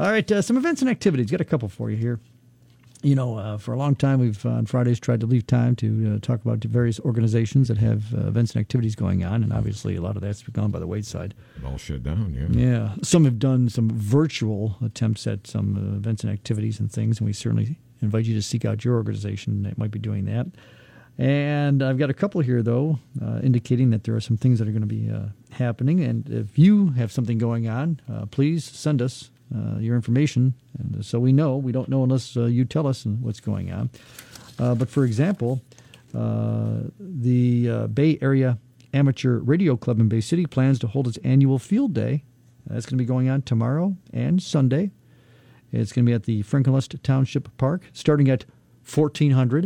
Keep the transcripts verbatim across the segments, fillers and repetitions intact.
All right, uh, some events and activities. Got a couple for you here. You know, uh, for a long time, we've uh, on Fridays tried to leave time to uh, talk about the various organizations that have uh, events and activities going on, and obviously a lot of that's gone by the wayside. It all shut down, yeah. Yeah. Some have done some virtual attempts at some uh, events and activities and things, and we certainly invite you to seek out your organization that might be doing that. And I've got a couple here, though, uh, indicating that there are some things that are going to be uh, happening. And if you have something going on, uh, please send us uh, your information, and so we know. We don't know unless uh, you tell us what's going on. Uh, but, for example, uh, the uh, Bay Area Amateur Radio Club in Bay City plans to hold its annual field day. That's going to be going on tomorrow and Sunday. It's going to be at the Frankenlust Township Park, starting at fourteen hundred.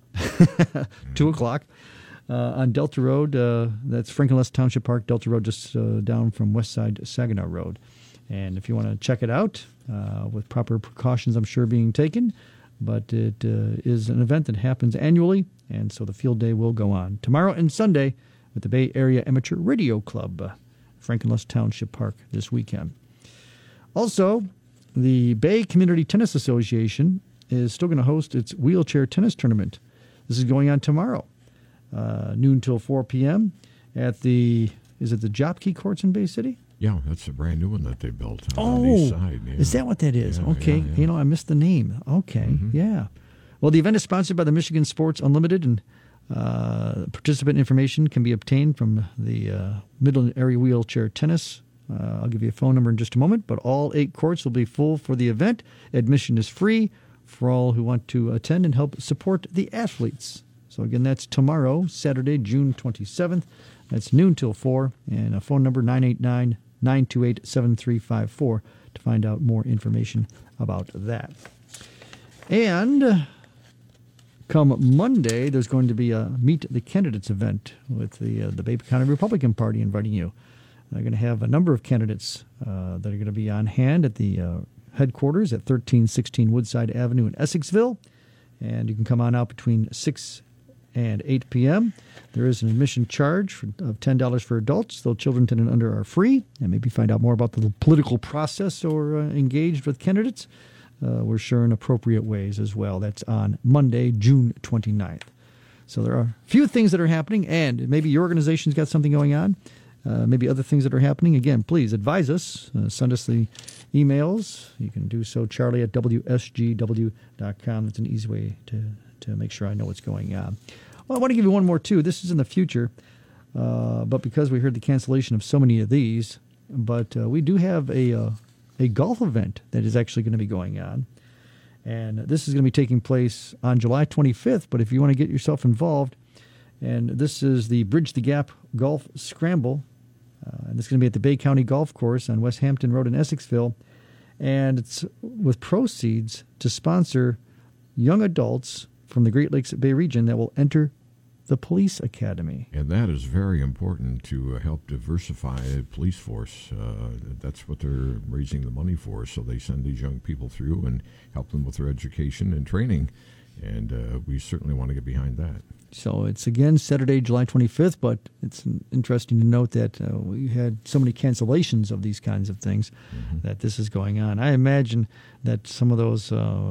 Two o'clock uh, on Delta Road. Uh, that's Frankenlust Township Park, Delta Road, just uh, down from West Side Saginaw Road. And if you want to check it out, uh, with proper precautions, I'm sure, being taken, but it uh, is an event that happens annually, and so the field day will go on tomorrow and Sunday at the Bay Area Amateur Radio Club, uh, Frankenlust Township Park, this weekend. Also, the Bay Community Tennis Association is still going to host its wheelchair tennis tournament. This is going on tomorrow, uh, noon till four p.m. at the, is it the Jopkey Courts in Bay City? Yeah, that's a brand new one that they built on oh, the east side. Yeah. Is that what that is? Yeah, okay. yeah, yeah. You know, I missed the name. Okay, Mm-hmm. yeah. Well, the event is sponsored by the Michigan Sports Unlimited, and uh, participant information can be obtained from the uh, Midland Area Wheelchair Tennis. Uh, I'll give you a phone number in just a moment, but all eight courts will be full for the event. Admission is free for all who want to attend and help support the athletes. So, again, that's tomorrow, Saturday, June twenty-seventh. That's noon till four, and a phone number nine eight nine, nine two eight, seven three five four to find out more information about that. And uh, come Monday, there's going to be a Meet the Candidates event with the uh, the Bay County Republican Party inviting you. They're going to have a number of candidates uh, that are going to be on hand at the uh, headquarters at thirteen sixteen Woodside Avenue in Essexville. And you can come on out between six and eight p.m. There is an admission charge for, of ten dollars for adults, though children ten and under are free. And maybe find out more about the political process or uh, engaged with candidates. Uh, we're sure in appropriate ways as well. That's on Monday, June twenty-ninth. So there are a few things that are happening, and maybe your organization's got something going on. Uh, maybe other things that are happening. Again, please advise us. Uh, send us the emails. You can do so, Charlie at W S G W dot com. That's an easy way to, to make sure I know what's going on. Well, I want to give you one more, too. This is in the future, uh, but because we heard the cancellation of so many of these, but uh, we do have a, uh, a golf event that is actually going to be going on. And this is going to be taking place on July twenty-fifth, but if you want to get yourself involved, and this is the Bridge the Gap Golf Scramble. Uh, and this is going to be at the Bay County Golf Course on West Hampton Road in Essexville. And it's with proceeds to sponsor young adults from the Great Lakes Bay region that will enter the police academy. And that is very important to uh, help diversify the police force. Uh, that's what they're raising the money for. So they send these young people through and help them with their education and training. And uh, we certainly want to get behind that. So it's, again, Saturday, July twenty-fifth, but it's interesting to note that uh, we had so many cancellations of these kinds of things mm-hmm. that this is going on. I imagine that some of those,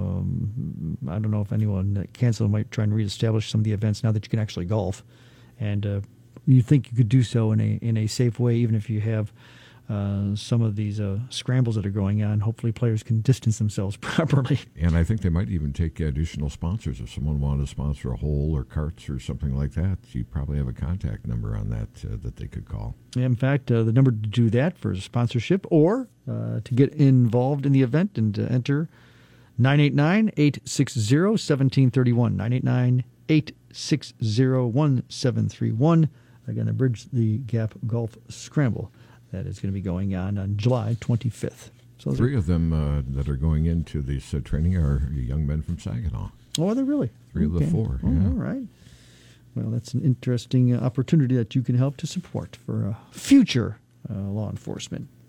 um, I don't know if anyone that canceled might try and reestablish some of the events now that you can actually golf. And uh, you think you could do so in a in a safe way, even if you have uh, some of these uh, scrambles that are going on. Hopefully players can distance themselves properly. And I think they might even take additional sponsors. If someone wanted to sponsor a hole or carts or something like that, you probably have a contact number on that uh, that they could call. In fact, uh, the number to do that for sponsorship or uh, to get involved in the event and to enter, nine eight nine, eight six zero, one seven three one, nine eight nine, eight six zero, one seven three one. Again, the Bridge the Gap Golf Scramble. That is going to be going on on July twenty-fifth. So Three of them uh, that are going into this uh, training are young men from Saginaw. Oh, are they really? Three okay. of the four, Oh, yeah. all right. Well, that's an interesting uh, opportunity that you can help to support for uh, future uh, law enforcement.